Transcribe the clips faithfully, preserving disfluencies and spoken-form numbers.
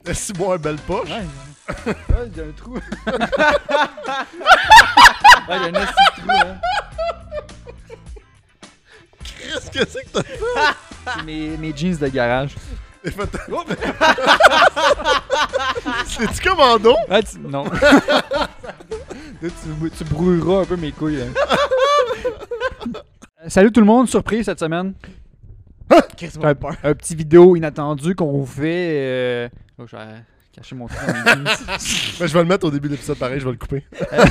T'as si bon un belle poche. Ouais, ouais j'ai un trou. Ouais, j'ai un petit trou, hein. Qu'est-ce que c'est que t'as fait? C'est mes, mes jeans de garage. Fait... C'est-tu commando? Ah, tu... Non. Là, tu, tu brouilleras un peu mes couilles. Hein. Salut tout le monde, surprise cette semaine. Qu'est-ce un, peur? un petit vidéo inattendu qu'on vous fait. Euh... Oh, je vais cacher mon trou dans mes jeans. Ben, je vais le mettre au début de l'épisode, pareil, je vais le couper.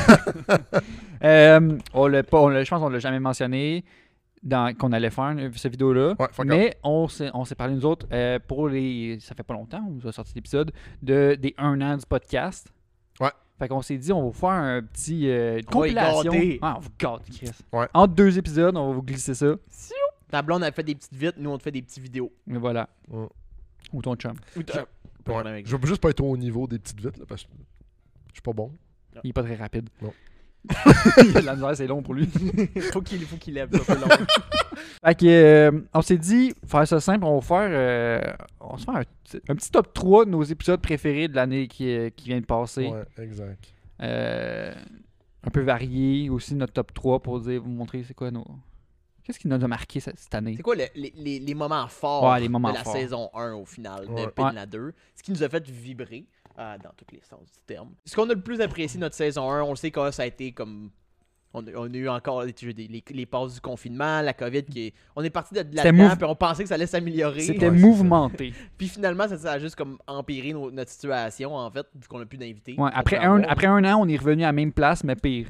euh, on l'a pas, on l'a, je pense qu'on l'a jamais mentionné. Dans, qu'on allait faire cette vidéo-là. Ouais, mais on s'est, on s'est parlé, nous autres, euh, pour les. Ça fait pas longtemps, on vous a sorti l'épisode, de, des un an du podcast. Ouais. Fait qu'on s'est dit, on va vous faire un petit. Euh, une On va y compilation. gâter. Ah, on vous gâte, Chris. Ouais. Entre deux épisodes, on va vous glisser ça. Ta blonde, elle fait des petites vites, nous, on te fait des petites vidéos. Et voilà. Ouais. Ou ton chum. Ou t'as- pas de problème avec Je veux juste pas être au niveau des petites vites, là, parce que je suis pas bon. Il est pas très rapide. Non. Il a de la misère, c'est long pour lui. faut qu'il faut qu'il lève, ça fait long. Fait que, euh, on s'est dit, faire ça simple, on va faire, euh, on va se faire un, un petit top trois de nos épisodes préférés de l'année qui, euh, qui vient de passer. Ouais, exact. Euh, un peu varié aussi notre top trois pour dire, vous montrer c'est quoi nos. Qu'est-ce qui nous a marqué cette, cette année? C'est quoi le- les, les, les moments forts Ouais, les moments de la forts. saison un au final, de Ouais. Pena deux? Ce qui nous a fait vibrer euh, dans tous les sens du terme. Ce qu'on a le plus apprécié de notre saison un, on le sait que ça a été comme. On a, on a eu encore les, les, les passes du confinement, la COVID qui est. On est parti de, de là-dedans, mouve- puis on pensait que ça allait s'améliorer. C'était Ouais, c'est mouvementé. Puis finalement, ça, ça a juste comme empiré nos- notre situation, en fait, vu qu'on a plus d'invités. Ouais, après, On peut un, avoir- après un an, on est revenu à la même place, mais pire.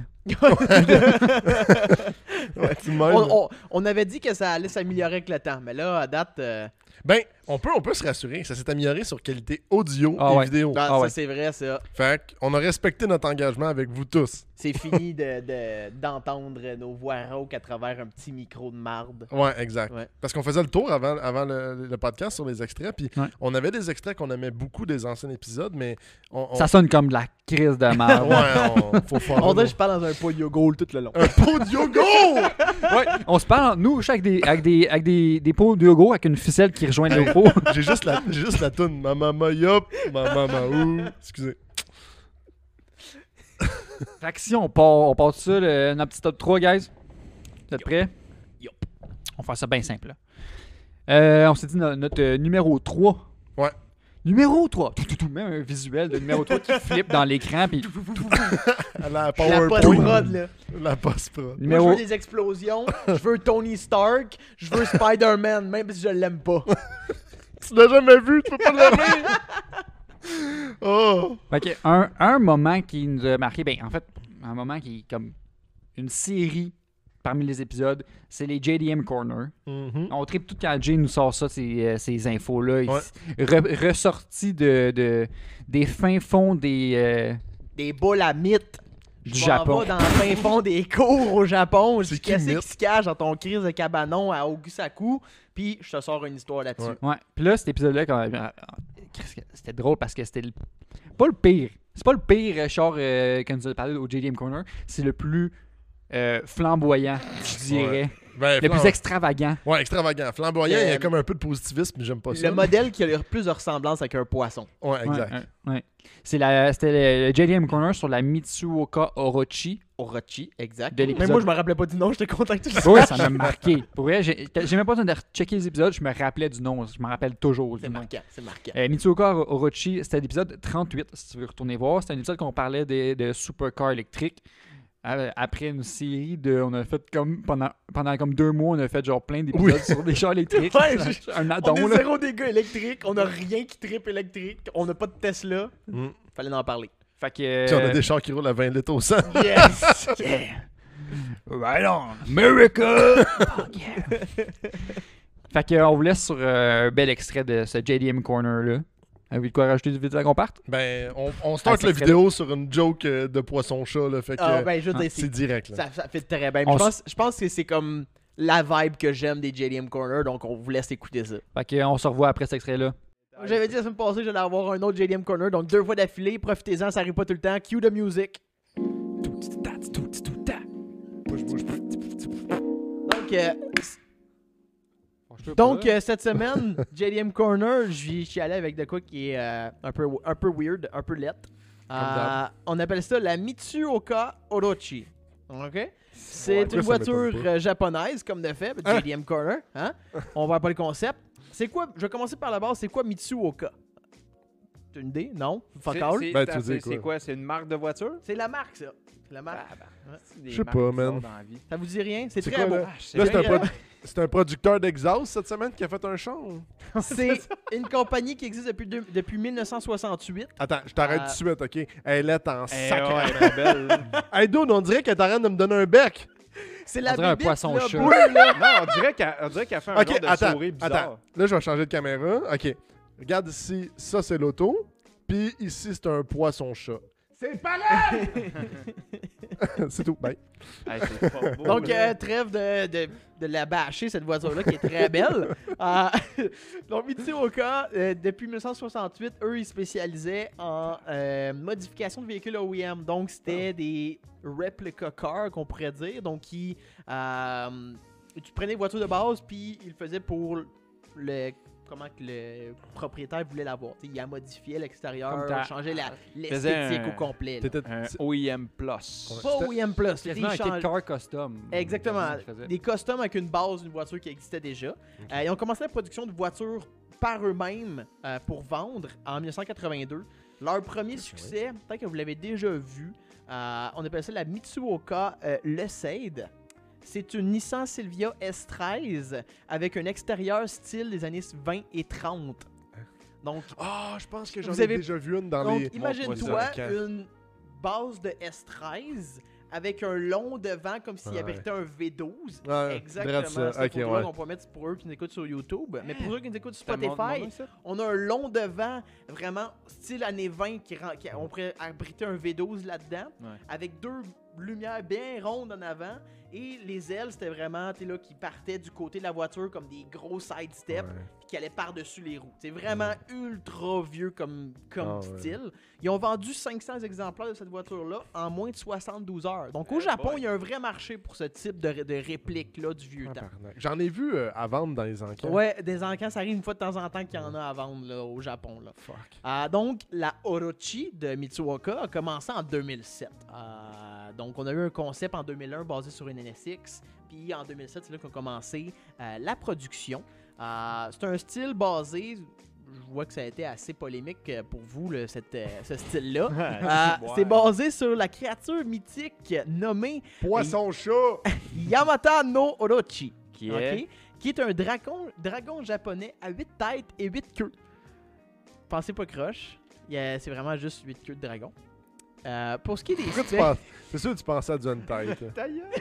Ouais, tu m'aimes. on, on- on avait dit que ça allait s'améliorer avec le temps, mais là, à date, euh, Ben, on peut, on peut se rassurer. Ça s'est amélioré sur qualité audio Ah et ouais. vidéo. ah, Ah ça ouais. c'est vrai, ça. Fait qu'on a respecté notre engagement avec vous tous. C'est fini de, de- d'entendre nos voix rauques à travers un petit micro de marde. Ouais, exact. Ouais. Parce qu'on faisait le tour avant, avant le, le podcast sur les extraits, puis Ouais. on avait des extraits qu'on aimait beaucoup des anciens épisodes, mais on... on- Ça sonne comme de la crise de merde. Ouais, on... faut faire... On dirait que je parle dans un pot de yogourt tout le long. Un pot de yoga! Ouais, on se parle, entre nous, avec des, avec des, avec des, des pots de yogourt avec une ficelle qui rejoint nos pots. J'ai juste la, j'ai juste la toune. Ma maman yop, ma maman ou. Excusez. Fait que si on part, on part de ça, le, notre petit top trois, guys. Vous êtes prêts? Yup. On va faire ça bien simple. Là. Euh, on s'est dit no- notre euh, numéro trois. Ouais. Numéro trois. Tout, tout, tout, même un visuel de numéro trois qui flippe dans l'écran. Puis La La PowerPoint. post-prod, là. La post-prod. Moi, je numéro... veux des explosions, je veux Tony Stark, je veux Spider-Man, même si je l'aime pas. Tu l'as jamais vu, tu peux pas l'aimer! Oh! Fait que un, un moment qui nous a marqué, ben en fait, un moment qui est comme une série parmi les épisodes, c'est les J D M Corner. Mhm. On tripe tout quand Jay nous sort ça, ces, euh, ces infos-là. Ouais. Re- ressorties de, de, des fins fonds des, euh, Des boules à mythes. du Je m'en Japon. vais dans le fin fond des cours au Japon. Je C'est dis qui, qu'est-ce mythe? qui se cache dans ton crise de cabanon à Ogusaku, puis je te sors une histoire là-dessus. Ouais. Ouais. Puis là, cet épisode-là, quand même, c'était drôle parce que c'était le- pas le pire. C'est pas le pire, euh, genre, euh, quand nous a parlé au J D M Corner. C'est le plus euh, flamboyant, je dirais. Ben, Le flam- plus extravagant. Ouais, extravagant. Flamboyant, il y a Euh, comme un peu de positivisme, mais j'aime pas ça. Le modèle qui a le plus de ressemblance avec un poisson. Ouais, exact. Ouais, ouais, ouais. C'est la- C'était le, le J D M Corner sur la Mitsuoka Orochi. Orochi, exact. De Même l'épisode. moi, je me rappelais pas du nom, j'étais content que tu le Oui, ça m'a marqué. Pour vrai, j'ai j'ai même pas besoin de checker les épisodes, je me rappelais du nom. Je me rappelle toujours du C'est nom. marquant, c'est marquant. Euh, Mitsuoka Orochi, c'était l'épisode trente-huit, si tu veux retourner voir. C'était un épisode qu'on parlait de, de supercars électriques. Euh, Après une série de. On a fait comme. Pendant, pendant comme deux mois, on a fait genre plein d'épisodes Oui. sur des chars électriques. Ouais, C'est un On addon, est là. zéro dégâts électriques, on a rien qui tripe électrique, on n'a pas de Tesla. Mm. Fallait en parler. Fait que. Puis on a des chars qui roulent à vingt litres au cent. Yes! Yeah! Right on! America! Fuck yeah! Fait que, on vous laisse sur euh, un bel extrait de ce J D M Corner-là. Avez-vous de quoi rajouter vite avant qu'on parte? Ben, on, on start Ah, la c'est vidéo sur une joke euh, de poisson-chat, là. Fait que Ah, ben, je veux dire, c'est c'est- direct, là. ça, ça fait très bien. On Je pense, je pense que c'est comme la vibe que j'aime des J D M Corner, donc on vous laisse écouter ça. Fait que, on se revoit après cet extrait-là. J'avais dit la semaine passée que j'allais avoir un autre J D M Corner, donc deux fois d'affilée, profitez-en, ça arrive pas tout le temps. Cue de music. Donc, euh, Je sais Donc, pas. euh, cette semaine, J D M Corner, j'y suis allé avec de quoi qui est euh, un, peu, un peu weird, un peu lettre. Euh, on appelle ça la Mitsuoka Orochi. OK? C'est Pourquoi une ça m'étonne voiture pas? euh, japonaise, comme de fait, Hein? J D M Corner. Hein? On va voir pas le concept. C'est quoi, je vais commencer par la base, c'est quoi Mitsuoka? T'as une idée? Non? Fuck C'est- all? c'est- Ben, tu attends, veux dire c'est- C'est quoi? quoi? C'est une marque de voiture? C'est la marque, ça. C'est la marque. Ah, ben, Ouais. c'est des Je sais marques pas, bizarres man. dans la vie. Ça vous dit rien? C'est C'est très quoi, beau. là? Ah, je sais Là, c'est bien. un, produ- c'est un producteur d'exhaust cette semaine qui a fait un chant. C'est une compagnie qui existe depuis, deux- depuis mille neuf cent soixante-huit. Attends, je t'arrête Euh, tout de suite, OK? Elle est en Eh, sac. ouais, elle est belle. là. Hey, dude, on dirait qu'elle t'arrête de me donner un bec. C'est la On dirait un bibite, poisson là, chat. bleue, là. Non, on dirait qu'elle on dirait qu'elle fait un OK, genre de attends, souris bizarre. attends. Là, je vais changer de caméra. OK. Regarde ici, ça, c'est l'auto. Puis ici, c'est un poisson-chat. C'est pareil! C'est tout. Bye. Hey, c'est pas beau, Donc, là. euh, trêve de, de, de la bâcher, cette voiture-là, qui est très belle. Euh, donc, Mitsuoka, euh, depuis mille neuf cent soixante-huit, eux, ils spécialisaient en euh, modification de véhicules O E M. Donc, c'était des replica cars, qu'on pourrait dire. Donc, qui, euh, tu prenais une voiture de base, puis ils le faisaient pour le... comment que le propriétaire voulait l'avoir. T'sais, il a modifié Comme l'extérieur, ta- changé la- faisait l'esthétique un- au complet. là. T'étais- Un c'est- O E M Plus. Ouais. Pas O E M Plus, c'était Quasiment un change- kit car custom. Exactement. Je faisais. Des customs avec une base d'une voiture qui existait déjà. Euh, ils ont commencé la production de voitures par eux-mêmes euh, pour vendre en dix-neuf cent quatre-vingt-deux. Leur premier succès, peut-être que vous l'avez déjà vu, euh, on appelle ça la Mitsuoka euh, Lucid. C'est une Nissan Silvia S treize avec un extérieur style des années vingt et trente. Donc, Ah, je pense que j'en Vous ai avez- déjà vu une dans donc les... imagine-toi ça. une base de S treize avec un long devant comme s'il Ouais. abritait un V douze. Ouais, Exactement. drette ça. Cette Ok, photo-là ouais. qu'on pourrait mettre pour eux qui nous écoutent sur YouTube. Mais pour eux qui nous écoutent sur T'as mon- Spotify, mon- ça? on a un long devant, vraiment style années vingt, qui, rend- qui- on pourrait abriter un V douze là-dedans, Ouais. avec deux lumières bien rondes en avant. Et les ailes, c'était vraiment, tu sais, là, qui partaient du côté de la voiture comme des gros side steps, Ouais. puis qui allaient par-dessus les roues. C'est vraiment ultra vieux comme, comme Ah ouais. style. Ils ont vendu cinq cents exemplaires de cette voiture-là en moins de soixante-douze heures. Donc au Eh Japon, boy. il y a un vrai marché pour ce type de, de réplique-là du vieux temps. Tabarnak. J'en ai vu euh, à vendre dans les encans. Ouais, des encans, ça arrive une fois de temps en temps qu'il y en a à vendre là, au Japon. Là. Fuck. Euh, donc, la Orochi de Mitsuoka a commencé en deux mille sept. Euh, donc, on a eu un concept en deux mille un basé sur une N S X. Puis en deux mille sept, c'est là qu'on a commencé euh, la production. Euh, c'est un style basé... Je vois que ça a été assez polémique euh, pour vous, là, cette, euh, ce style-là. Euh, Ouais. C'est basé sur la créature mythique nommée Poisson-chat! Yamata no Orochi. Qui Ok? est... Qui est un dragon, dragon japonais à huit têtes et huit queues. Pensez pas croche. Il y a- C'est vraiment juste huit queues de dragon. Euh, pour ce qui est des Pourquoi tu specs, penses? C'est sûr que tu pensais à du Hentai. Ta gueule.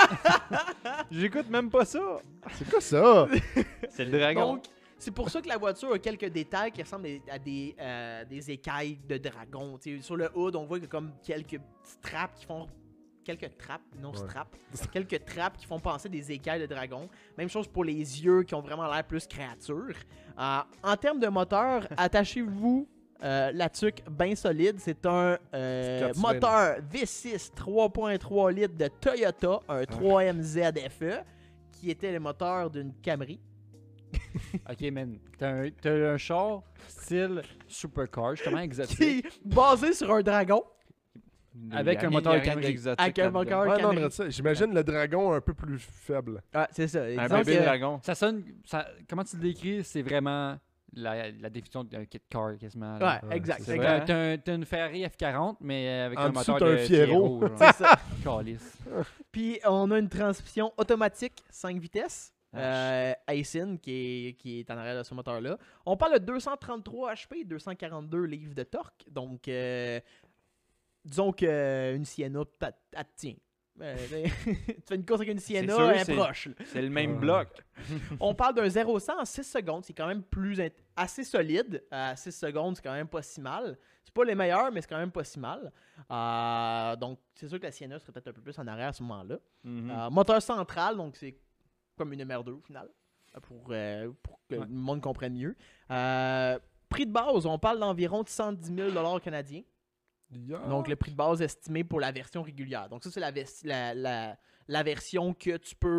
J'écoute même pas ça. C'est quoi ça? C'est le dragon. donc, c'est pour ça que la voiture a quelques détails qui ressemblent des- à des, euh, des écailles de dragon. T'sais, sur le hood, on voit qu'il y a comme quelques petites trappes qui font... Quelques trappes, non Ouais. straps. Quelques trappes qui font penser des écailles de dragon. Même chose pour les yeux qui ont vraiment l'air plus créature. Euh, en termes de moteur, attachez-vous euh, la tuque bien solide. C'est un euh, quatre moteur V six trois virgule trois litres de Toyota, un trois M Z F E, qui était le moteur d'une Camry. Ok, man. T'as un, t'as un char style supercar, justement exotique. Qui est basé sur un dragon. Avec Il y a un rien- moteur il y a rien Camry. d'exotique Avec un là-dedans. moteur- Ouais, non, Camry. regarde ça. J'imagine le dragon un peu plus faible. Ah, c'est ça. Un Disons bébé que- dragon. Ça sonne. Ça, comment tu le décris? C'est vraiment la, la définition d'un kit car quasiment. là. Ouais, Ouais, exact. c'est exact. T'as, t'as un- t'as une Ferrari F quarante, mais avec En un dessous, moteur t'as un de Fiero. genre. C'est ça. Calice. Puis on a une transmission automatique cinq vitesses. Ah, Euh, Aisin qui est, qui est en arrière de ce moteur-là. On parle de deux cent trente-trois H P, deux cent quarante-deux livres de torque. Donc, euh, disons qu'une Sienna, elle elle te tient. Euh, tu fais une course avec une Sienna, sûr, elle est c'est- proche. là. C'est le même Ouais. bloc. On parle d'un zéro à cent en six secondes. C'est quand même plus int- assez solide. À six secondes, c'est quand même pas si mal. C'est pas les meilleurs, mais c'est quand même pas si mal. Euh, donc, c'est sûr que la Sienna serait peut-être un peu plus en arrière à ce moment-là. Mhm. Euh, moteur central, donc c'est comme une M R deux au final, euh, pour, euh, pour que Ouais. le monde comprenne mieux. Euh, prix de base, on parle d'environ cent dix mille dollars canadiens. Yeah. Donc le prix de base estimé pour la version régulière. Donc ça, c'est la, vers- la, la, la version que tu peux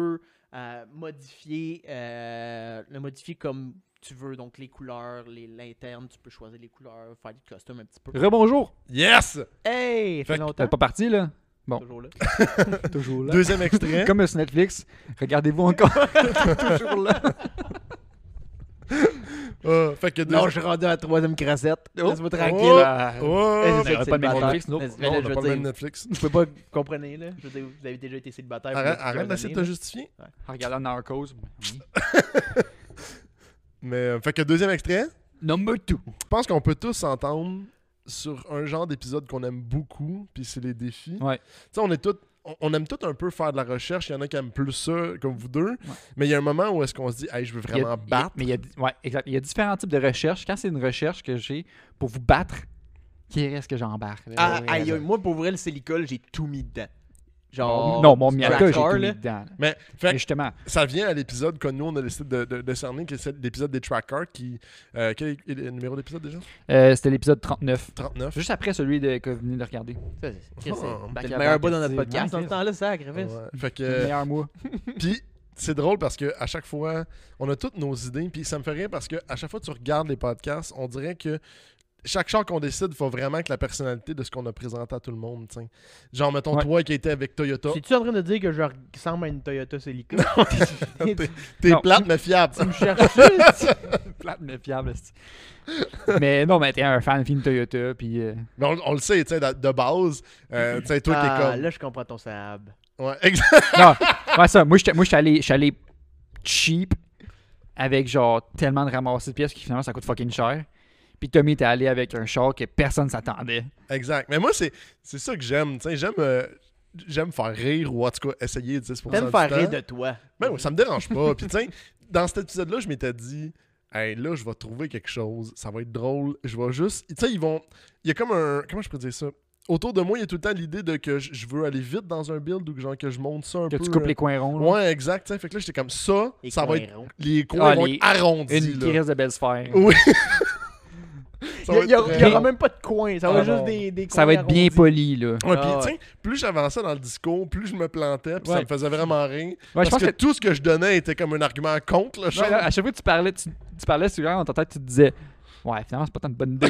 euh, modifier, euh, le modifier comme tu veux. Donc, les couleurs, les- l'interne, tu peux choisir les couleurs, faire des customs un petit peu. Rebonjour. Yes! Hey! Ça Fait fait que- longtemps. T'es pas parti, là? Bon. Toujours là. Toujours là. Deuxième extrait. Comme sur Netflix, regardez-vous encore. Toujours là. Ah, fait que Non, deuxième... je suis rendu à la troisième crassette. Oh. Laisse-moi tranquille. Oh. Ah, Oh! Eh, on c'est n'aurait ça, pas de même célibataire. Netflix, nous. Mais- Non, mais là, on je n'a veux pas le même dire, Netflix. vous pouvez pas comprendre, là. Je veux dire, vous avez déjà été célibataire. Arrête, pour arrête plusieurs d'essayer de te années, justifier. En regardant Narcos. Oui. Mais, euh, fait que deuxième extrait. Number two. Je pense qu'on peut tous s'entendre sur un genre d'épisode qu'on aime beaucoup, puis c'est les défis. Ouais. Tu sais, on est tous... On, on aime tous un peu faire de la recherche. Il y en a qui aiment plus ça, comme vous deux. Mais il y a un moment où est-ce qu'on se dit, hey, je veux Il y a- vraiment il y a- battre. mais il y a, ouais, exact. Il y a différents types de recherches. Quand c'est une recherche que j'ai pour vous battre, qui reste que j'embarque? là? Ah, Ouais, aïe, ouais. aïe, moi, pour vrai, le silicole, j'ai tout mis dedans. Genre. Non, mon Miyaka, j'ai Tracker, tout mis là. dedans. là. Mais, fait Mais que justement, ça vient à l'épisode que nous, on a décidé de, de, de cerner, qui est l'épisode des trackers, qui... Euh, quel est le numéro d'épisode déjà? euh, c'était l'épisode trente-neuf. trente-neuf. Juste après celui de, que vous venez de regarder. Ça, c'est- Chris, c'est- Oh. c'est Back le à meilleur back, bout dans notre c'est- podcast ouais, dans ce c'est- temps-là, ça, Griffith. Ouais. Fait que... C'est le meilleur mois. Puis c'est drôle parce que à chaque fois, on a toutes nos idées. Puis ça me fait rire parce que à chaque fois que tu regardes les podcasts, on dirait que chaque char qu'on décide, il faut vraiment que la personnalité de ce qu'on a présenté à tout le monde. T'sais. Genre, mettons, Ouais. toi qui étais avec Toyota, Es-tu en train de dire que je ressemble à une Toyota Celica? t'es Non. plate mais fiable. Tu me cherches-tu? Plate mais fiable. c'est- mais non, mais t'es un fan film Toyota, puis euh, Mais on, on le sait, tu sais, de, de base. Euh, tu sais, toi qui Ah, es comme. là, je comprends ton Saab. Ouais, exact. non, ouais, ça. Moi, j'étais moi, j'étais allé, j'étais allé cheap avec genre tellement de ramasser de pièces qui finalement ça coûte fucking cher. Puis Tommy était allé avec un char que personne s'attendait. Exact. Mais moi, c'est c'est ça que j'aime. Tu sais, j'aime. euh, J'aime faire rire ou en tout cas essayer dix pour cent T'aimes du faire temps. rire de toi. Ben oui, ça me dérange pas. Puis tu sais, dans cet épisode-là, je m'étais dit, hey, là, je vais trouver quelque chose. Ça va être drôle. Je vais juste. Tu sais, ils vont. Il y a comme un. Comment je peux dire ça? Autour de moi, il y a tout le temps l'idée de que je je veux aller vite dans un build ou que, genre, que je monte ça un Que peu. tu coupes euh, les coins ronds. là. Ouais, exact. tu sais. Fait que là, j'étais comme ça. Les ça va coins être. ronds. Les coins Ah, vont les- être arrondis. Une qui là. reste de belle sphère. Oui. Ça Il va n'y être très- aura même pas de coin. Ça va Ah, juste non. des, des coins Ça va être bien arrondis. poli, là. Ouais, Ah, puis ouais. tu sais, plus j'avançais dans le discours, plus je me plantais, puis ça Ouais. me faisait vraiment rire. Ouais, parce je pense que, que, tout ce que je donnais était comme un argument contre le char. ouais, là, à chaque fois que tu parlais, tu, tu parlais souvent dans ta tête, tu te disais ouais, finalement, c'est pas tant une bonne idée.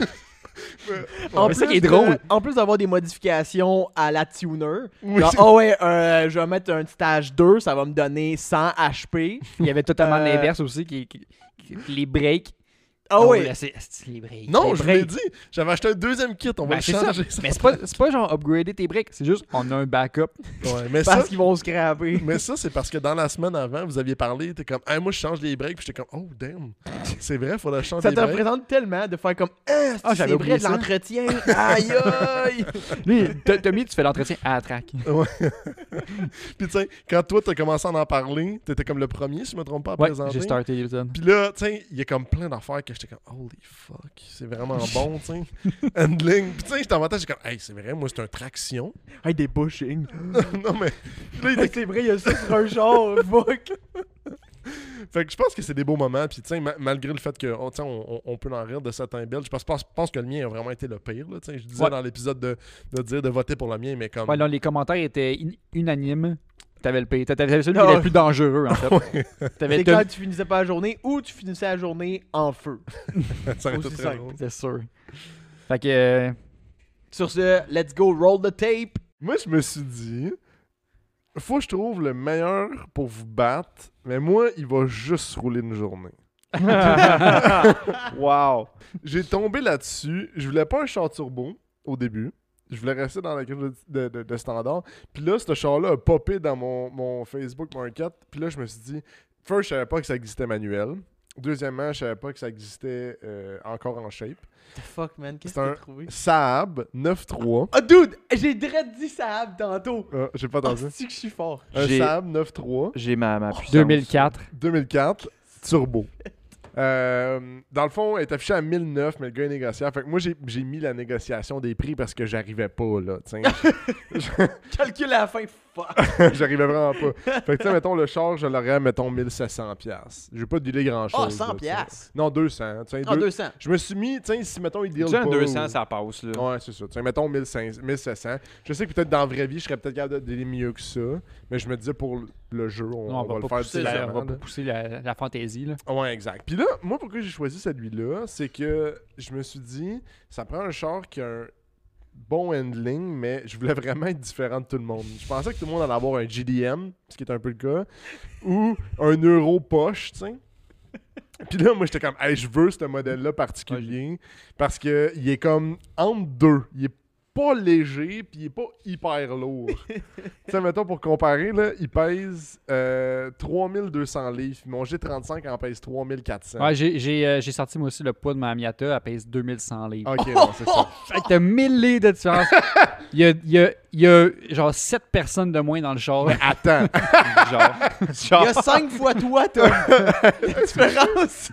En Mais c'est ça qui est plus de- drôle. En plus d'avoir des modifications à la tuner. Oui, Genre, c'est- oh ouais, euh, je vais mettre un stage deux, ça va me donner cent H P. Il y avait totalement Euh, l'inverse aussi, qui, qui- qui- les breaks. Ah Oh, ouais. là, c'est c'est les breaks. Non, Les je breaks. l'ai dit. J'avais acheté un deuxième kit. On va Ben, le c'est ça. changer. Mais c'est pas, c'est pas genre upgrader tes breaks, c'est juste on a un backup. Ouais, mais ça, Parce qu'ils vont scraper. mais ça c'est parce que dans la semaine avant, vous aviez parlé, t'es comme, hey, moi je change les breaks, puis j'étais comme, oh damn, c'est vrai, faudrait changer Ça les te breaks. représente tellement de faire comme Ah, Ah, c'est j'avais vrai oublié de ça. l'entretien. Aïe aïe. Lui, T- Tommy, tu fais l'entretien à la track. Puis tu sais, quand toi t'as commencé à en parler, t'étais comme le premier, si je me trompe pas, à Ouais, présenter. j'ai starté l'épisode. Puis là, tu sais, il y a comme plein d'affaires que j'étais comme, holy fuck, c'est vraiment bon, tu sais. Handling. Puis tu sais, j'étais en j'étais comme, hey, c'est vrai, moi c'est un traction. Hey, des bushings. non, mais. Là, il Hey, était- c'est vrai, il y a ça sur un char. Fuck. Fait que je pense que c'est des beaux moments. Puis tu sais, ma- malgré le fait qu'on on, on, on peut en rire de certains builds, je pense, pense, pense que le mien a vraiment été le pire. Là, tu sais. Je disais Ouais. dans l'épisode de, de dire de voter pour le mien, mais comme. Ouais, non, les commentaires étaient in- unanimes. T'avais le pire. T'avais celui qui Ah était ouais. le plus dangereux, en fait. T'avais C'est Tom- quand tu finissais pas la journée ou tu finissais la journée en feu. ça aurait été aussi très simple. drôle. C'est sûr. Fait que. euh, Sur ce, let's go roll the tape. Moi, je me suis dit, faut que je trouve le meilleur pour vous battre, mais moi, il va juste rouler une journée. wow. J'ai tombé là-dessus. Je voulais pas un char turbo au début. Je voulais rester dans la cage de, de, de standard. Puis là, ce char-là a popé dans mon, mon Facebook Market. Puis là, je me suis dit, first, je savais pas que ça existait manuel. Deuxièmement, je savais pas que ça existait euh, encore en shape. The fuck, man, qu'est-ce C'est que un- t'as trouvé? Saab neuf trois. Oh, dude, j'ai direct dit Saab tantôt. Ah, j'ai pas Oh, entendu. c'est que je suis fort. Un J'ai- Saab neuf trois. J'ai ma, ma puissance. deux mille quatre. deux mille quatre, turbo. Euh, dans le fond, elle est affichée à mille neuf, mais le gars est négociable. Fait que moi, j'ai j'ai mis la négociation des prix parce que j'arrivais pas, là. tu sais. Calcul à la fin, fuck. J'arrivais vraiment pas. Fait que, tu sais, mettons, le char, je l'aurais, mettons, mille sept cents piastres. J'ai pas dealé grand-chose. Oh, là, cent tu sais. piastres. Non, deux cents. tu sais, Ah, deux- deux cents. Je me suis mis, tu sais, si, mettons, il deal Tu pas... sais, un deux cents, ou- ça passe, là. Ouais, c'est ça. Tu sais, mettons mille cinq cents, mille sept cents. Je sais que peut-être dans la vraie vie, je serais peut-être capable de dealer mieux que ça. Mais je me disais, pour le jeu, on, Non, on va, le pas faire pousser la, différemment. on va pas là. pousser la, la fantaisie. Là. Ouais, exact. Puis là, moi, pourquoi j'ai choisi celui-là, c'est que je me suis dit, ça prend un char qui a un bon handling, mais je voulais vraiment être différent de tout le monde. Je pensais que tout le monde allait avoir un G D M, ce qui est un peu le cas, ou un euro poche, tu sais. Puis là, moi, j'étais comme, hey, je veux ce modèle-là particulier, parce que il est comme entre deux. Il est pas léger, puis il est pas hyper lourd. Tu sais, mettons, pour comparer, là, il pèse euh, trois mille deux cents livres. Puis mon G trente-cinq en pèse trois mille quatre cents. Ouais, j'ai, j'ai, euh, j'ai sorti moi aussi le poids de ma Miata, elle pèse deux mille cent livres. Ok, non, c'est ça. Fait que t'as mille livres de différence. Il y a, il y, a, il y a genre sept personnes de moins dans le char. Attends. genre. Il y a cinq fois toi, Tom. La différence.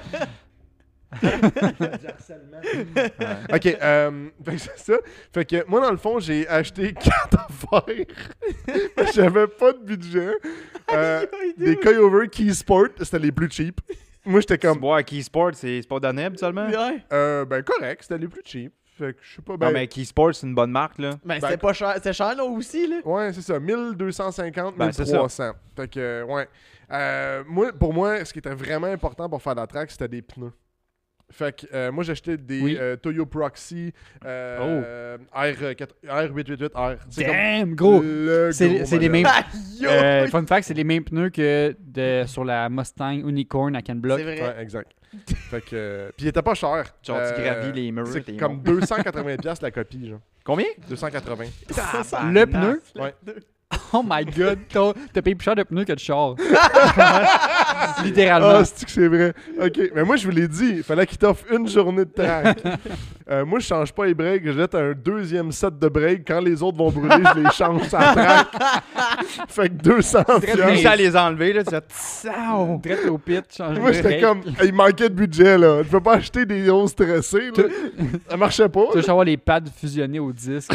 Ok, euh, fait que c'est ça. Fait que moi, dans le fond, j'ai acheté quatre affaires. Parce que j'avais pas de budget. Euh, des Coyover Key Sport, c'était les plus cheap. Moi, j'étais Comme... comme, Boire Key Sport, c'est c'est pas donné habituellement. Ouais. euh, ben correct, c'était les plus cheap. Fait que je sais pas, ben... Non, mais Key Sport, c'est une bonne marque, là. Ben, Ben, c'était pas cher. C'était cher, là, aussi, là. Ouais, c'est ça, mille deux cent cinquante, Ben, c'est mille trois cents. Fait que, euh, ouais. Euh, moi, pour moi, ce qui était vraiment important pour faire la track, c'était des pneus. Fait que euh, moi, j'ai acheté des Oui. euh, Toyo Proxy euh, R, quatre- R huit huit huit R. C'est comme Damn, gros! le C'est, gros c'est les modèle. mêmes. Aïe, Euh, fun fact, c'est les mêmes pneus que de, sur la Mustang Unicorn à Ken Block. C'est vrai. Ouais, exact. Fait que... euh, Puis il était pas cher. Genre, tu gravis les murs, C'est t'es comme bon. deux cent quatre-vingts piastres la copie, genre. Combien? deux cent quatre-vingts. Le pneu? Ouais. Oh my god, t'as, t'as payé plus cher de pneus que de char. Littéralement. Ah, c'est que c'est vrai. OK. Mais moi, je vous l'ai dit, il fallait qu'il t'offre une journée de track. Euh, moi, je change pas les breaks. Je jette un deuxième set de breaks. Quand les autres vont brûler, je les change sans track. Fait que deux cents Très Tu bien. piastres. réussis à les enlever, là, tu fais tsao. Direct au pit, change Moi, de j'étais break. comme, il manquait de budget, là. Tu peux pas acheter des roses stressés, là. Ça marchait pas. Tu veux savoir les pads fusionnés au disque.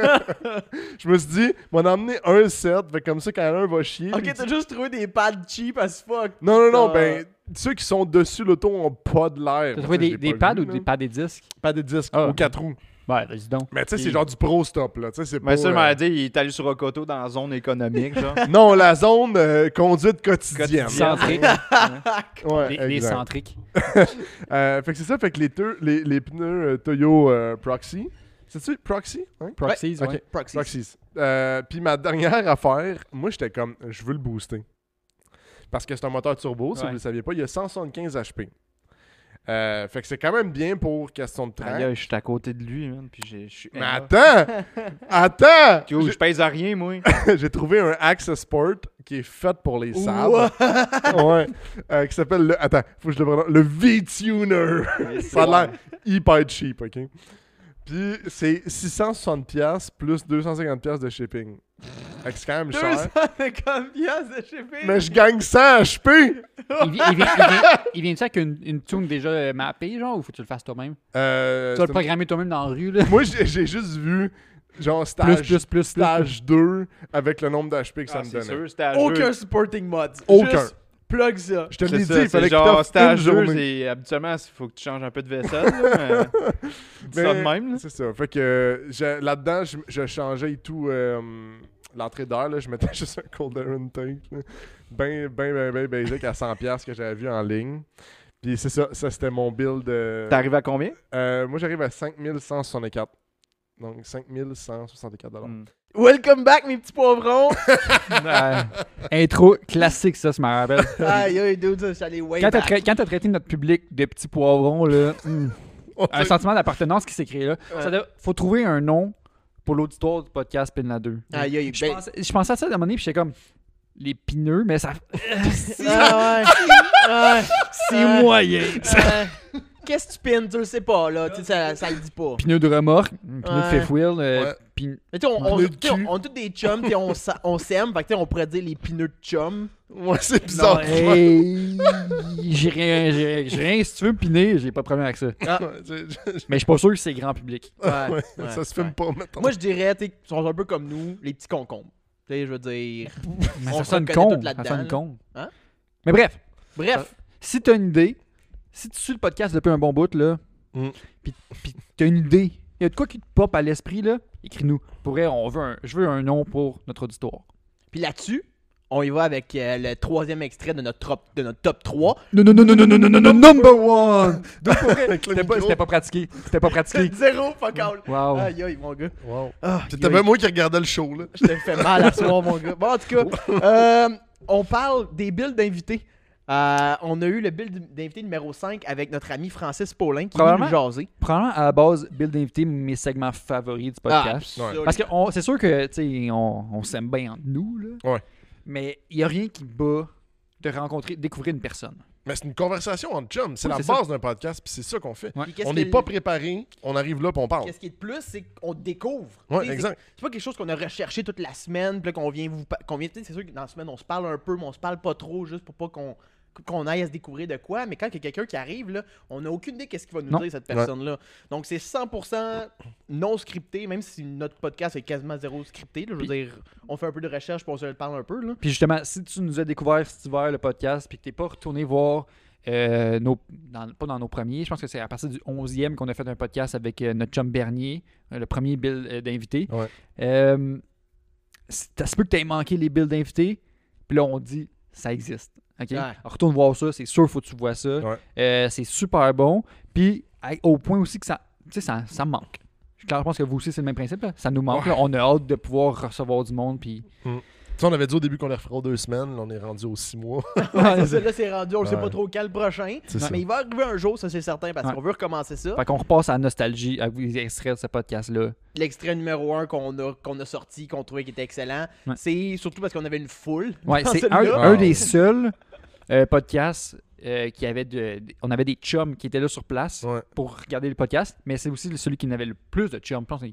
Je me suis dit, m'en emmener un set. Fait que comme ça, quand un va chier. Ok, puis t'as juste trouvé des pads cheap as fuck. Non, non, non, Ah. ben, ceux qui sont dessus l'auto ont pas de l'air. T'as Moi, trouvé ça, je des, l'ai des pas pads vu, ou là. des pads des disques? Pas des disques, Ah. aux quatre roues. Ouais, vas-y donc. Mais tu sais, c'est Puis- genre du pro stop, là. Tu sais, c'est pas. Mais ça, je euh, m'en dit, il est allé sur Rocoto dans la zone économique, genre. Non, la zone euh, conduite quotidienne. Quotidienne. Centrique. Ouais, les, les exact. centriques. Euh, fait que c'est ça, fait que les, deux- les, les pneus euh, Toyo euh, Proxy. C'est-tu Proxy? Hein? Proxies, ouais. Ok. Proxy. Proxys. Euh, Puis ma dernière affaire, moi j'étais comme, je veux le booster. Parce que c'est un moteur turbo, si Ouais. vous ne le saviez pas, il y a cent soixante-quinze H P. Euh, fait que c'est quand même bien pour question de track. Aïe, aïe, je suis à côté de lui, man, puis j'ai- je suis... Mais attends! Attends! Yo, je pèse à rien, moi. J'ai- J'ai trouvé un Axe Sport qui est fait pour les sables. Ouais. Euh, qui s'appelle le. Attends, faut que je le prononce. Le V-Tuner. Ça a l'air hyper cheap, ok? Puis c'est six cent soixante piastres plus deux cent cinquante piastres de shipping. Fait que c'est quand même deux cher. cent cinquante piastres de shipping. Mais je gagne cent H P! Il, vi- il, vient, il, vient, il vient-tu avec une, une tune déjà euh, mappée, genre, ou faut que tu le fasses toi-même? Euh, Tu vas le c'est- programmer toi-même dans la rue, là. Moi, j'ai j'ai juste vu, genre, Plus, stage, plus, plus, plus. stage deux avec le nombre d'H P que ça Ah, me c'est donnait. sûr, c'était à Aucun jeu. supporting mod. Aucun. Juste plug ça. Je te C'est l'ai ça, dit, il fallait c'est qu'il genre t'offre stage une jeu, journée. c'est habituellement, il faut que tu changes un peu de vaisselle, là, mais... Dis ça de Mais même, là. C'est ça. Fait que euh, je- là-dedans, je, je changeais et tout euh, l'entrée d'air. là, Je mettais juste un cold air intake. là. Ben, ben, ben, ben basic à cent piastres que j'avais vu en ligne. Puis c'est ça. Ça, c'était mon build. euh, T'arrives à combien? euh, moi, j'arrive à cinq mille cent soixante-quatre. Donc, cinq mille cent soixante-quatre dollars. Hmm. Welcome back, mes petits poivrons. Euh, intro classique, ça, je me rappelle. Aïe, aïe, dude, ça, j'allais way Quand t'as, back. tra- quand t'as traité notre public de petits poivrons, là, hmm, un sentiment d'appartenance qui s'est créé là. Ouais. Ça doit- faut trouver un nom pour l'auditoire du podcast Pin la deux. Aïe, aïe, Je ben- pensais, je pensais à ça à un moment donné, puis j'étais comme, les pineux, mais ça. Ah ouais. Ouais. C'est Ouais. moyen. Euh, Qu'est-ce que tu pines, tu le sais pas, là. Tu sais, ça, ça le dit pas. Pineux de remorque, pineux de Ouais. fifth wheel, euh, Ouais. pin- Mais tu sais, on, on, Pneus de tu sais, cul. on, on est tous des chums, puis on, sa- on s'aime. Fait que tu sais, on pourrait dire les pneus de chum. Ouais, c'est Non, bizarre. hey, j'ai rien, j'ai, j'ai rien, si tu veux me piner, j'ai pas de problème avec ça. Ouais, je- je- Mais je suis pas sûr que c'est grand public. Ouais, ouais, ouais, ça se filme ouais. pas, mettons. Moi, je dirais, tu sais, ils sont un peu comme nous, les petits concombres. Tu sais, je veux dire. Mais On ça se sonne reconnaît con. tout Ça là-dedans, sonne là. con. Hein? Mais bref, Bref. si t'as une idée, si tu suis le podcast depuis un bon bout, là, Mm. pis, pis t'as une idée, il y a de quoi qui te pop à l'esprit, là, écris-nous. Pour vrai, on veut un, je veux un nom pour notre auditoire. Puis là-dessus, on y va avec euh, le troisième extrait de notre top, de notre top trois. Non, non, non, non, non, non, non, non, non, number one! Donc, pour vrai, Avec le C'était pas, micro. c'était pas pratiqué. C'était pas pratiqué. Zéro, fuck all. Wow. Aïe, aïe, mon gars. Wow. Ah, C'était aïe, même moi qui regardais le show, là. je te fais mal à soir, mon gars. Bon, en tout cas, euh, on parle des builds d'invités. Euh, on a eu le build d'invité numéro cinq avec notre ami Francis Paulin qui est venu nous jaser. Probablement, à la base, Bill d'invité, mes segments favoris du podcast. Ouais. absolument. Parce que on- c'est sûr que, tu sais, on, on s'aime bien entre nous, là. Ouais. Mais il n'y a rien qui bat de rencontrer, découvrir une personne. Mais c'est une conversation entre chums. C'est Oui, la c'est base d'un podcast, puis c'est ça qu'on fait. Ouais. Puis qu'est-ce On qui n'est est pas le- préparé, on arrive là, puis on parle. Qu'est-ce qui est de plus, c'est qu'on découvre. Ouais, Tu sais, exact. C'est c'est pas quelque chose qu'on a recherché toute la semaine, puis là, qu'on vient vous. pa- Qu'on vient, tu sais, c'est sûr que dans la semaine, on se parle un peu, mais on se parle pas trop, juste pour pas qu'on qu'on aille à se découvrir de quoi. Mais quand il y a quelqu'un qui arrive, là, on n'a aucune idée qu'est-ce qu'il va nous Non. dire, cette personne-là. Donc, c'est cent pour cent non scripté, même si notre podcast est quasiment zéro scripté. Là, je veux Puis- dire, on fait un peu de recherche, puis on se le parle un peu. Là. Puis justement, si tu nous as découvert cet hiver le podcast, puis que tu n'es pas retourné voir, euh, nos, dans- pas dans nos premiers, je pense que c'est à partir du onzième qu'on a fait un podcast avec euh, notre chum Bernier, euh, le premier bill euh, d'invité. Ouais. Euh, c'est- ça se peut que tu aies manqué les bills d'invités, puis là on dit ça existe. ok? Ouais. Alors, retourne voir ça, c'est sûr, faut que tu vois ça. Ouais. Euh, c'est super bon. Puis à- au point aussi que ça, tu sais, ça, ça me manque. Je pense que vous aussi, c'est le même principe. là. Ça nous manque. là. On a hâte de pouvoir recevoir du monde. Puis... Tu sais, on avait dit au début qu'on les referait aux deux semaines, là, on est rendu aux six mois. Ouais, c'est ça, là, c'est rendu, on ne sait Ouais. pas trop quand le prochain. C'est ça. Mais il va arriver un jour, ça c'est certain, parce Ouais. qu'on veut recommencer ça. Fait qu'on repasse à la nostalgie avec les extraits de ce podcast-là. L'extrait numéro un qu'on a, qu'on a sorti, qu'on trouvait qui était excellent, Ouais. c'est surtout parce qu'on avait une foule. Ouais, dans c'est un, celui-là. un Ah. des seuls euh, podcasts euh, qui avait de, de- on avait des chums qui étaient là sur place Ouais. pour regarder le podcast, mais c'est aussi celui qui en avait le plus de chums. Je pense que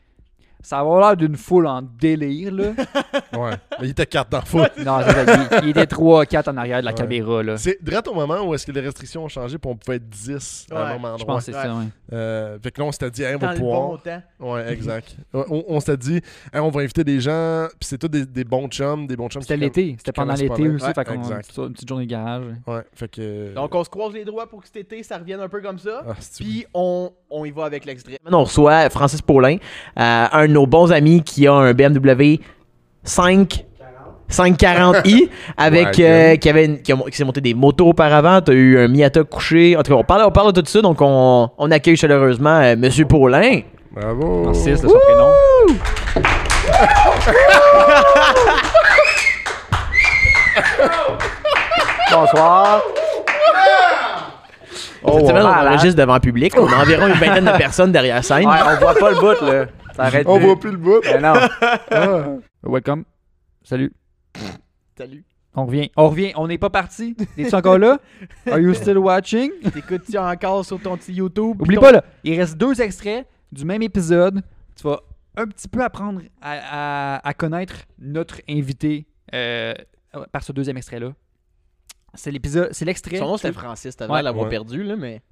ça va avoir l'air d'une foule en délire, là. Ouais. Mais il était quatre dans le foot. Non, c'est ça, il, il était trois quatre en arrière de la Ouais. caméra, là. C'est direct au moment où est-ce que les restrictions ont changé, puis on pouvait être dix à un Ouais, même endroit. Je pense que c'est Ouais. ça, ouais. Euh, fait que là, on s'était dit, hey, on Dans va le pouvoir. bon temps. Ouais, exact. Ouais, on on s'était dit, hey, on va inviter des gens, puis c'est tous des, des bons chums, des bons chums. C'était qui l'été, c'était qui pendant connaissent pas l'été bien. aussi, Ouais, fait qu'on exact. une petite journée de garage. conna- Ouais, fait que. Donc on se croise les doigts pour que cet été, ça revienne un peu comme ça. Ah, c'est-tu- Puis on, on y va avec l'extrait. Maintenant, on reçoit Francis Paulin, euh, un de nos bons amis qui a un B M W cinq cinq quarante i avec Ouais, euh, qui avait une- qui, a mo- qui s'est monté des motos auparavant. T'as eu un Miata couché. En tout cas, on parle, on parle de tout ça, donc on, on accueille chaleureusement euh, Monsieur Paulin. Bravo. Francis, de son prénom. Bonsoir. Cette Oh, semaine, on malade. enregistre devant le public. On a environ une vingtaine de personnes derrière scène. Ouais, on voit pas le bout, là. Ça arrête On plus. voit plus le bout. Mais non. Ah. Welcome. Salut. Salut. On revient. On revient. On n'est pas parti. Es-tu encore là? Are you still watching? T'écoutes-tu encore sur ton petit YouTube? Oublie ton- pas, là, il reste deux extraits du même épisode. Tu vas un petit peu apprendre à, à- à connaître notre invité euh, par ce deuxième extrait-là. C'est l'épisode, c'est l'extrait. Son nom, c'était Francis. T'avais Ouais. l'air d'avoir Ouais. perdu, là, mais...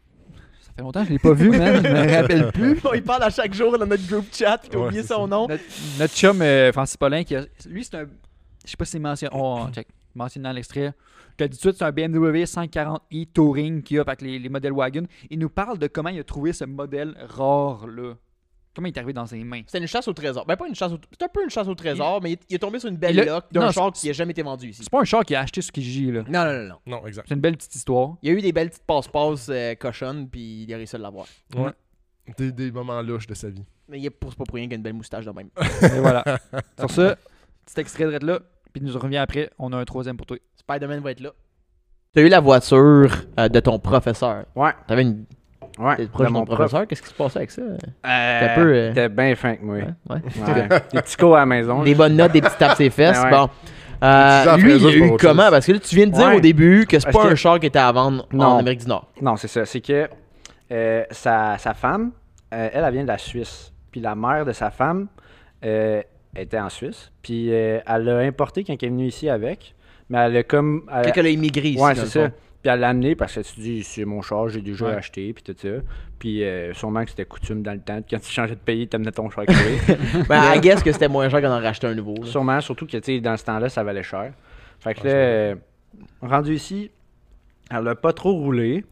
Ça fait longtemps que je l'ai pas vu, man. Je me rappelle plus. Il parle à chaque jour dans notre groupe chat, puis t'as Ouais, oublié c'est son nom. Notre, notre chum euh, Francis Paulin, qui a, lui, c'est un. Je sais pas si c'est mentionné. Oh, check. Mentionné dans l'extrait. Je te dis tout de suite, c'est un B M W cinq quarante i Touring qu'il a avec les, les modèles wagon. Il nous parle de comment il a trouvé ce modèle rare-là. Comment il est arrivé dans ses mains. C'était une chasse au trésor. Ben, pas une chasse au... C'est un peu une chasse au trésor, mais il, il est tombé sur une belle Il a- loque d'un non, char c'est- qui n'a jamais été vendu ici. C'est pas un char qu'il a acheté sur Kijiji, là. Non, non, non, non. Non, exact. C'est une belle petite histoire. Il y a eu des belles petites passe-passe euh, cochonnes, puis il a réussi à l'avoir. Ouais. Des, des moments louches de sa vie. Mais il est pour, c'est pas pour rien qu'il a une belle moustache de même. Et voilà. Sur ça, petit extrait de là, puis il nous revient après. On a un troisième pour toi. Spider-Man va être là. T'as eu la voiture euh, de ton professeur. Ouais. T'avais une. Ouais. T'es proche de de ton mon prof. professeur, qu'est-ce qui se passait avec ça? Euh, un peu, euh, T'es bien fin que moi. Ouais, ouais. Ouais. Des petits cours à la maison. Des là. bonnes notes, des petits tapes ses fesses. Ben ouais. Bon. Euh, Des petits lui, il a affaires, eu c'est pas autre comment? chose. Parce que là, tu viens de dire Ouais. au début que c'est Parce pas que- un char qui était à vendre en Non. Amérique du Nord. Non, c'est ça. C'est que euh, sa, sa femme, euh, elle, elle vient de la Suisse. Puis la mère de sa femme euh, était en Suisse. Puis euh, elle l'a importé quand elle est venue ici avec. Mais elle a comme. elle- Quelqu'un a immigré ici. Ouais, dans c'est le ça. fond. Puis elle l'a amené parce que tu dis, c'est mon char, j'ai déjà Ouais. acheté, puis tout ça. Puis euh, sûrement que c'était coutume dans le temps. Puis quand tu changeais de pays, t'amenais ton char avec toi. Ben, I guess que c'était moins cher qu'en en racheter un nouveau. là. Sûrement, surtout que tu sais, dans ce temps-là, ça valait cher. Fait que là, euh, rendu ici, elle a pas trop roulé.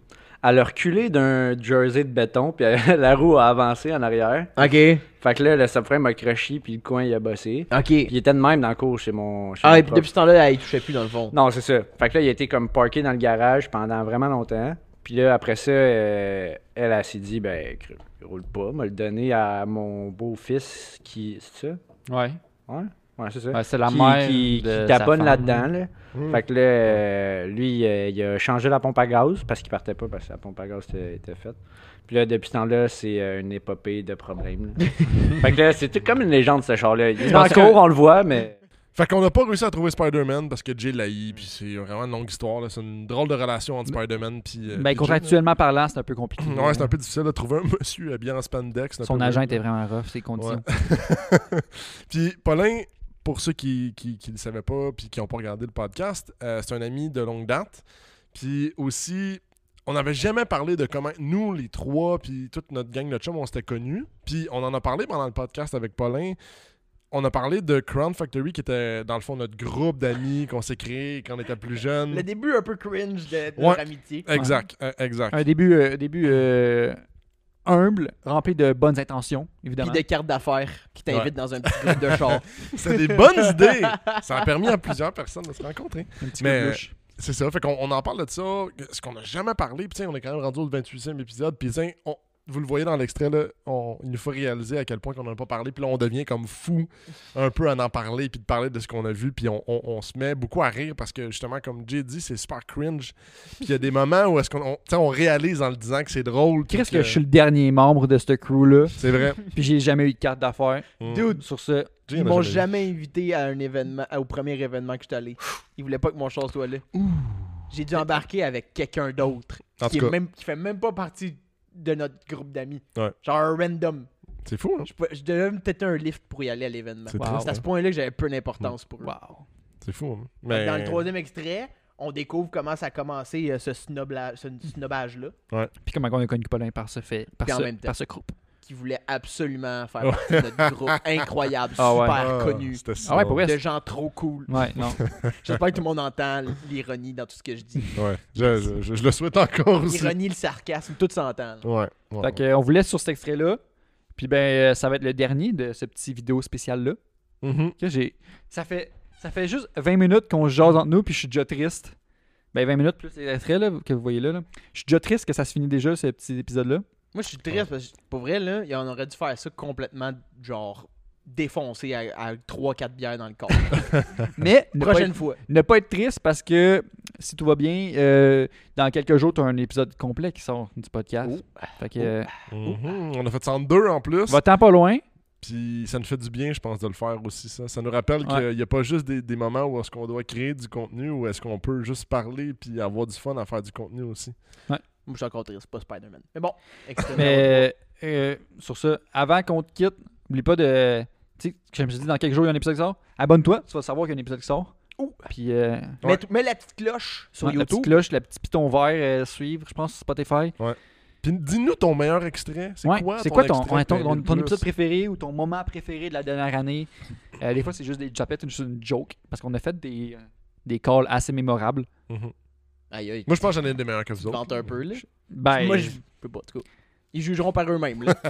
elle a reculé d'un jersey de béton, puis elle- la roue a avancé en arrière. Ok. Fait que là, le subframe a croché, puis le coin, il a bossé. Ok. Puis il était de même dans le cours chez mon. Chez Ah, mon et puis prof. depuis ce temps-là, elle touchait plus dans le fond. Non, c'est ça. Fait que là, il a été comme parké dans le garage pendant vraiment longtemps. Puis là, après ça, euh, elle, elle s'est dit, ben, cr- roule pas, m'a le donné à mon beau-fils qui. C'est ça? Ouais. Ouais? Ouais, c'est ça. Ouais, c'est la qui, mère qui, de qui sa taponne femme. là-dedans, là. Mm. Fait que là, euh, lui, euh, il a changé la pompe à gaz parce qu'il partait pas parce que la pompe à gaz était, était faite. Puis là, depuis ce temps-là, c'est euh, une épopée de problèmes. là. Fait que là, c'est tout comme une légende, ce char-là. Il est Je en pense que- cours, on le voit, mais. Fait qu'on n'a pas réussi à trouver Spider-Man parce que Jay l'a eu, puis c'est vraiment une longue histoire. là. C'est une drôle de relation entre Spider-Man puis. euh, Ben, puis contractuellement parlant, c'est un peu compliqué. Jay, là. Ouais, c'est un peu difficile de trouver un monsieur habillé en spandex. c'est un Son peu agent weird, était là. vraiment rough, ses conditions. Puis Paulin, pour ceux qui qui, qui le savaient pas puis qui n'ont pas regardé le podcast, euh, c'est un ami de longue date. Puis aussi, on n'avait jamais parlé de comment nous, les trois, puis toute notre gang de chums, on s'était connus. Puis on en a parlé pendant le podcast avec Paulin. On a parlé de Crown Factory, qui était dans le fond notre groupe d'amis qu'on s'est créé quand on était plus jeunes. Le début un peu cringe de, de Ouais. notre amitié. Exact, euh, exact. Un début, euh, début euh, humble, rempli de bonnes intentions, Puis évidemment. de cartes d'affaires qui t'invitent Ouais. dans un petit groupe de char. C'était des bonnes idées. Ça a permis à plusieurs personnes de se rencontrer. Un petit Mais- peu louche. C'est ça, fait qu'on on en parle de ça, ce qu'on n'a jamais parlé, puis tiens, on est quand même rendu au vingt-huitième épisode, puis tiens, on- vous le voyez dans l'extrait, là, on- il nous faut réaliser à quel point qu'on n'en a pas parlé, puis là, on devient comme fou un peu à en parler, puis de parler de ce qu'on a vu, puis on, on- on se met beaucoup à rire, parce que justement, comme Jay dit, c'est super cringe, puis il y a des moments où est-ce qu'on on, tu sais, on réalise en le disant que c'est drôle. puis Qu'est-ce que je suis le dernier membre de ce crew-là, C'est vrai. puis j'ai jamais eu de carte d'affaires. Mm. Dude, Sur ce, Jay, ils on a m'ont jamais jamais invité à un événement, au premier événement que j'étais allé. Ils voulaient pas que mon char soit là. J'ai dû embarquer avec quelqu'un d'autre En qui, tout est cas. même, qui fait même pas partie de notre groupe d'amis. Ouais. Genre un random. vu. C'est fou, hein? Je, peux- je devais me têter un lift pour y aller à l'événement. C'est Wow. triste, C'est à ce hein? point-là que j'avais peu d'importance pour eux. wow. C'est fou, hein? Fait que Mais... Dans le troisième extrait, on découvre comment ça a commencé euh, ce, snobla- ce snobage-là, Puis comment on a connu Paulin par ce fait, par, Puis en ce, même temps. par ce groupe. qui voulait absolument faire Ouais. partie de notre groupe incroyable, Ah ouais. super Ah, connu, c'était si Ah ouais, drôle. pour vrai. de gens trop cool. Ouais, non. J'espère que tout le monde entend l'ironie dans tout ce que je dis. Ouais, je, je- je- je le souhaite encore aussi. L'ironie, le sarcasme, tout s'entend. là. Ouais, ouais. Fait que, euh, on vous laisse sur cet extrait-là. Puis ben, euh, ça va être le dernier de ce petit vidéo spécial-là. Mhm. Que j'ai... Ça fait... ça fait juste vingt minutes qu'on se jase entre nous, puis je suis déjà triste. Ben, vingt minutes plus les extraits là, que vous voyez là, là. Je suis déjà triste que ça se finit déjà, ce petit épisode-là. Moi, je suis triste parce que, pour vrai, là, on aurait dû faire ça complètement, genre, défoncé à, à trois quatre bières dans le corps. Mais ne pas, Prochaine être, fois. ne pas être triste parce que si tout va bien, euh, dans quelques jours, tu as un épisode complet qui sort du podcast. Oh. Fait que, euh, Mhm. On a fait ça en deux en plus. va-t'en pas loin. Puis ça nous fait du bien, je pense, de le faire aussi, ça. Ça nous rappelle Ouais. qu'il n'y a pas juste des, des moments où est-ce qu'on doit créer du contenu, ou est-ce qu'on peut juste parler puis avoir du fun à faire du contenu aussi. Moi, je suis encore triste, pas Spider-Man. Mais bon, extrêmement. Mais euh, sur ça, avant qu'on te quitte, n'oublie pas de. Tu sais, comme je te dis, dans quelques jours, il y a un épisode qui sort. Abonne-toi, tu vas savoir qu'il y a un épisode qui sort. Ouh. Puis, euh, Mets, mets la petite cloche sur ouais, la petite YouTube. cloche, le petit piton vert, euh, suivre, je pense, sur Spotify. Puis dis-nous ton meilleur extrait. C'est Ouais, quoi c'est ton, quoi ton, extrait ouais, ton, que ton- t'as aimé ton le épisode plus? préféré ou ton moment préféré de la dernière année? Euh, des fois, c'est juste des ça peut être juste une joke parce qu'on a fait des, euh, des calls assez mémorables. Mhm. Aïe, aïe. Moi, je pense que j'en ai des meilleurs que vous Tu autres. vantes un peu, là. Ben, Moi, je peux pas, en tout cas. Ils jugeront par eux-mêmes, là.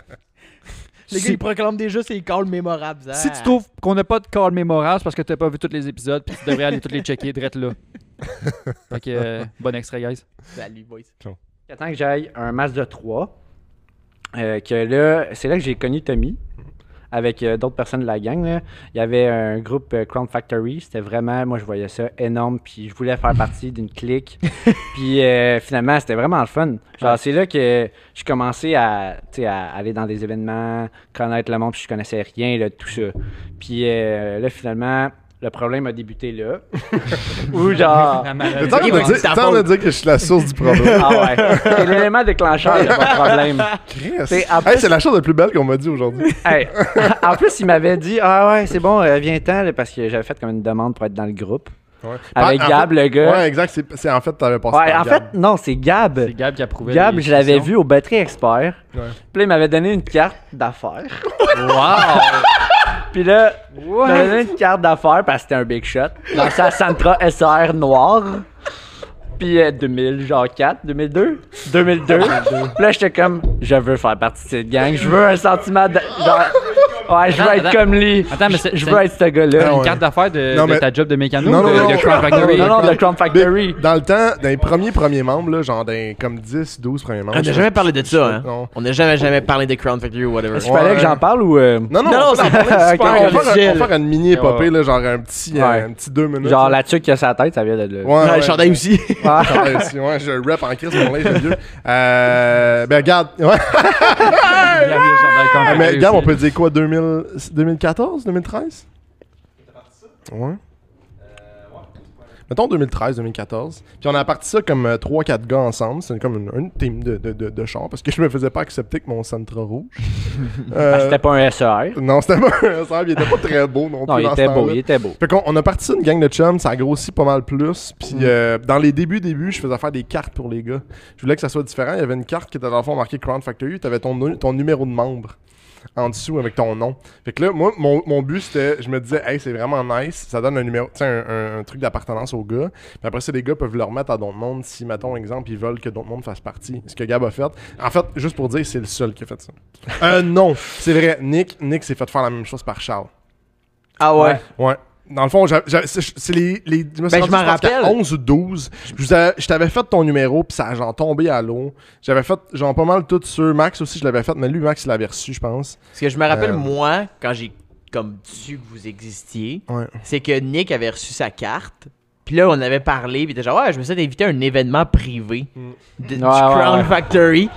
Les gars, si, ils proclament déjà ces calls mémorables. Ah. si tu trouves qu'on n'a pas de call mémorable, c'est parce que tu n'as pas vu tous les épisodes puis tu devrais aller tous les checker direct là. Fait que, euh, bon extrait, guys. Salut, boys. Attends que j'aille un Mazda trois. Euh, que là, c'est là que j'ai connu Tommy. Avec euh, d'autres personnes de la gang. Là. Il y avait un groupe euh, Crown Factory. C'était vraiment, moi je voyais ça énorme. Puis je voulais faire partie d'une clique. Puis euh, finalement, c'était vraiment le fun. Genre, c'est là que je commençais à, tu sais, à aller dans des événements, connaître le monde. Puis je connaissais rien là, de tout ça. Puis euh, là, finalement, le problème a débuté là. Ou genre. La T'es maladie. en train de Ouais, dire- c'est ta t'es en train de faute. dire que je suis la source du problème. Ah ouais. C'est l'élément déclencheur, il n'y a pas de problème. Chris. C'est- en Hey, plus- c'est la chose la plus belle qu'on m'a dit aujourd'hui. Hey, en plus, il m'avait dit ah ouais, c'est bon, euh, viens-t'en, là, parce que j'avais fait comme une demande pour être dans le groupe. Ouais. Avec Ah, en Gab, fait- le gars. Ouais, exact. C'est, c'est en fait, t'avais passé Ouais, par en Gab. fait, non, c'est Gab. C'est Gab qui a prouvé. Gab, les je l'avais questions. vu au Batterie Expert. Ouais. Puis là, il m'avait donné une carte d'affaires. Wow! Puis là, il m'avait donné une carte d'affaires parce que c'était un big shot. Dans sa Sentra S R noire. Puis euh, deux mille, genre quatre, deux mille deux, deux mille deux. Puis là, j'étais comme, je veux faire partie de cette gang. Je veux un sentiment de. Genre, ouais, je veux être Attends, comme lui. Attends, mais c'est Je c'est veux être ce gars-là. Ah une ouais. carte d'affaires de, Non, de mais- ta job de mécano Non, ou non, de, non, de non, Crown Factory? Non, non, de Crown Factory. Dans le temps, dans les premiers premiers membres, là, genre dans comme dix, douze premiers membres. On n'a je- jamais parlé de ça, hein. Non. On n'a jamais, jamais parlé de Crown Factory ou whatever. Est-ce qu'il fallait Ouais. que j'en parle ou. euh, Non, non, Non, on, non, va c'est faire- Ok, on va ok. faire- on va faire une mini épopée, Ouais. là, genre un petit, euh, Ouais. un petit deux minutes. Genre là. la tuque qui a sa tête, ça vient de là. Ouais, Ouais, ouais. le chandail aussi. Ouais. Ouais, aussi, ouais, je rap en crise, mon linge est vieux. Euh, ben, regarde, ouais. Il y avait le chandail Crown Ah, mais Factory regarde, on aussi. peut dire quoi, deux mille, deux mille quatorze, deux mille treize? Ouais. Mettons deux mille treize, deux mille quatorze. Puis on a parti ça comme trois quatre gars ensemble. C'est comme une, une team de, de, de, de chars parce que je me faisais pas accepter que mon Sentra rouge. Euh, Ah, c'était pas un S E R. Non, c'était pas un S R, il était pas très beau non plus. Non, il dans était ce beau, temps-là. il était beau. Fait qu'on on a parti ça une gang de chums, ça a grossi pas mal plus. Puis euh, dans les débuts, débuts, je faisais faire des cartes pour les gars. Je voulais que ça soit différent. Il y avait une carte qui était dans le fond marquée Crown Factory. Tu avais ton, nu- ton numéro de membre en dessous avec ton nom. Fait que là, moi, mon, mon but, c'était, je me disais, hey, c'est vraiment nice. Ça donne un numéro, tu sais, un, un- un truc d'appartenance aux gars. Puis après ça, les gars peuvent le remettre à d'autres mondes si, mettons, exemple, ils veulent que d'autres mondes fassent partie. Ce que Gab a fait. En fait, juste pour dire, c'est le seul qui a fait ça. Euh, non, c'est vrai. Nick, Nick s'est fait faire la même chose par Charles. Ah ouais. Ouais. Dans le fond, j'a- j'a- c'est c'est les, les. me suis Ben, je rendu, m'en pense, qu'à rappelle. onze ou douze. Je vous avais- je t'avais fait ton numéro, puis ça a genre tombé à l'eau. J'avais fait genre pas mal tout sur Max aussi, je l'avais fait, mais lui, Max, il l'avait reçu, je pense. Parce que je me rappelle, Euh. moi, quand j'ai comme su que vous existiez, Ouais. c'est que Nick avait reçu sa carte. Puis là, on avait parlé, puis il était genre, ouais, je me suis invité à un événement privé de- du Ouais, ouais, Crown ouais. Factory.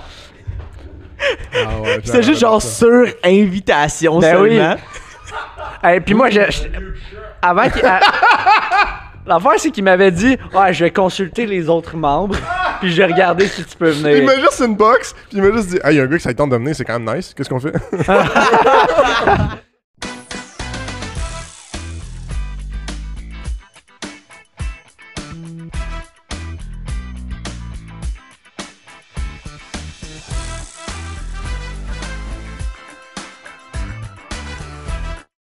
Ah ouais, C'était juste genre sur invitation Ben oui. seulement. Et puis moi, je, je- avant qu'il. à- L'affaire, c'est qu'il m'avait dit, ouais, je vais consulter les autres membres, puis je vais regarder si tu peux Il venir. m'a juste une box, puis il m'a juste dit, ah, il y a un gars qui ça lui tente de venir, c'est quand même nice. Qu'est-ce qu'on fait?